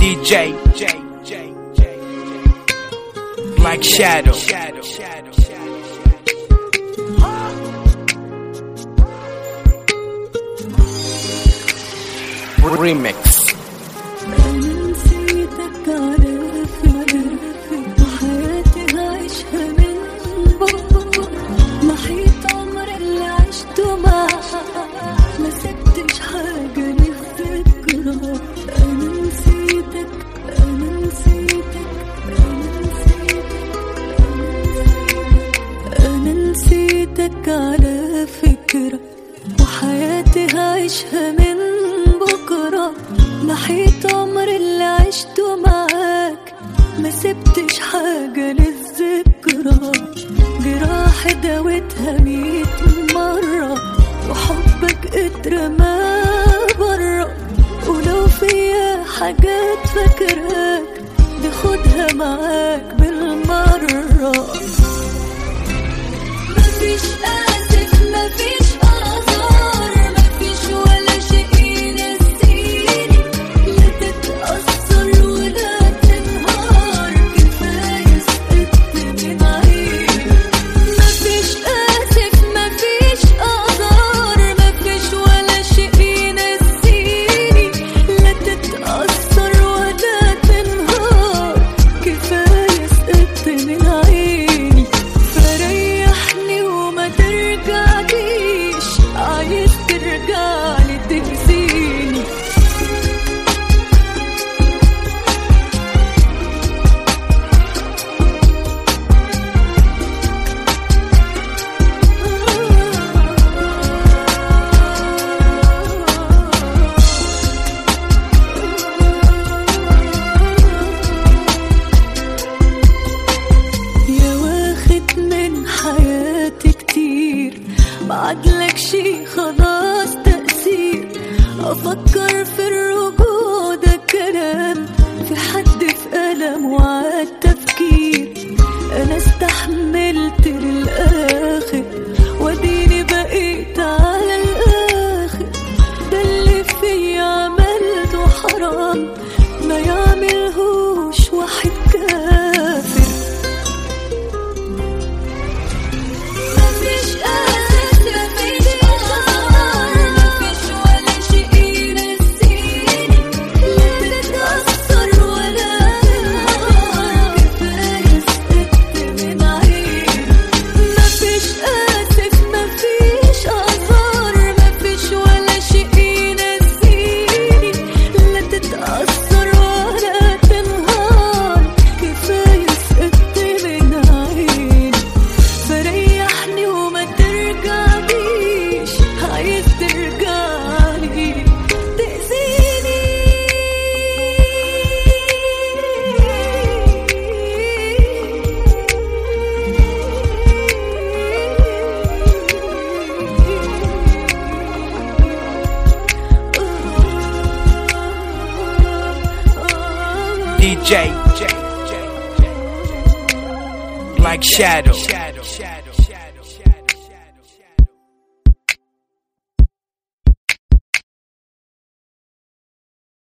DJ Black Shadow Remix. نسيتك على فكرة وحياتي هعيشها من بكرة. محيط عمر اللي عشته معاك ما سبتش حاجة للذكرى. أنا نسيتك على فكرة وحياتي هعيشها من بكرة. محيط عمر اللي عشته معاك ما سبتش حاجة للذكرى. جراح داوتها 100 مرة وحبك اترمى برا. ولو فيها حاجات فاكراك دي خدها معاك بالمرة. مفيش آسف مفيش أعذار مفيش ولا شيء ينسيني. لا تتأثر ولا تنهار كفاية سقطت من عيني. مفيش آسف مفيش أعذار مفيش ولا شيء ينسيني. لا تتأثر ولا تنهار كفاية سقطت من عيني. فريحني وما ترجعليش عايز ترجعلي تأذيني. يا واخد من حياتي كتير بعدلك شي خلاص تأثير. أفكر في الرجوع ده كلام في حد في ألم وعاد تفكير. أنا استحملت للآخر وديني بقيت على الآخر. ده اللي فيا عملته حرام ما يعملهوش واحد كافر. مفيش آسف مفيش أعذار مفيش ولا شيء ينسيني. لا تتأثر ولا تنهار كفاية سقطت من عيني. مفيش آسف مفيش أعذار مفيش ولا شيء ينسيني. لا تتأثر ولا تنهار كفاية سقطت من عيني. فريحني وما ترجعليش عايز ترجعلي تأذيني. DJ Black Shadow